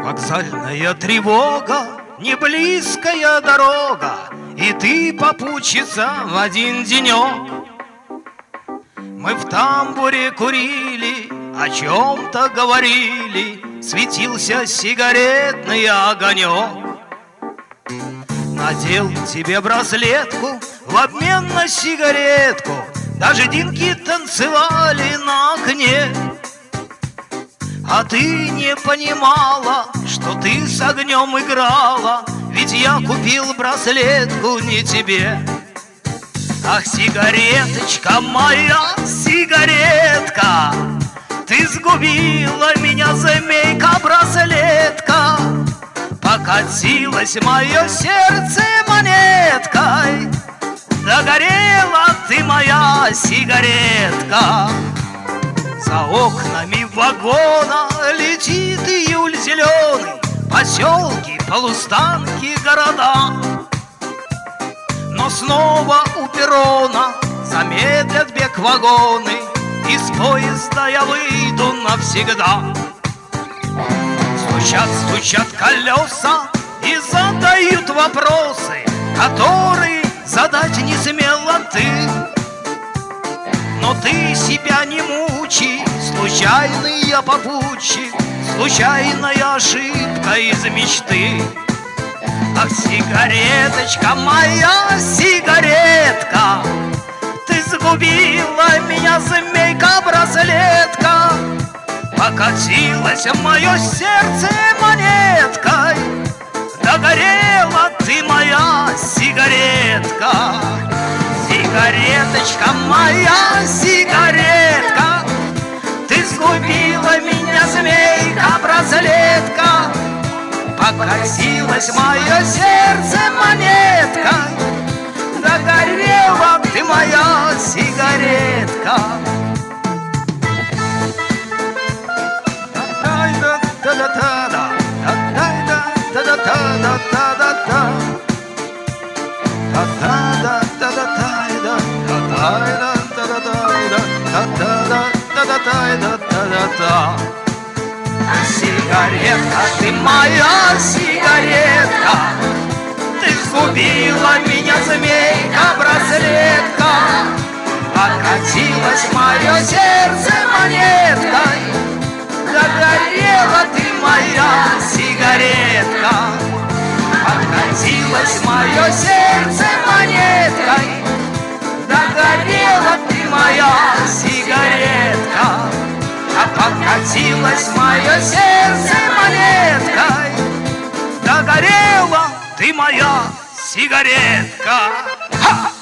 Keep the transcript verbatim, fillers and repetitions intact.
Вокзальная тревога, не близкая дорога, и ты попутчица в один денек. Мы в тамбуре курили, о чем-то говорили, светился сигаретный огонек. Надел тебе браслетку в обмен на сигаретку, дождинки танцевали на окне. А ты не понимала, что ты с огнем играла, ведь я купил браслетку не тебе. Ах, сигареточка моя, сигаретка, ты сгубила меня, змейка-браслетка. Покатилось мое сердце монеткой, догорела ты, моя сигаретка. За окнами вагона летит июль зеленый, поселки, полустанки, города. Но снова у перрона замедлят бег вагоны, из поезда я выйду навсегда. Стучат, стучат колеса и задают вопросы, которые задать не смела ты. Но ты себя не мучи, случайный я попутчик, случайная ошибка из мечты. Ах, сигареточка моя, сигаретка, ты сгубила меня, змейка-браслетка. Покатилось мое сердце монеткой, догорела ты, моя сигаретка. Сигареточка моя, сигаретка, ты сгубила меня, змейка-браслетка. Покатилось мое сердце монеткой, догорела ты, моя сигаретка. Сигаретка, ты моя сигаретка, ты сгубила меня, змейка-браслетка. Покатилось мое сердце монеткой, догорела ты, моя сигаретка. Покатилось мое сердце монеткой, догорела ты, моя сигаретка. А покатилось мое сердце монеткой, догорела ты, моя сигаретка. Ха!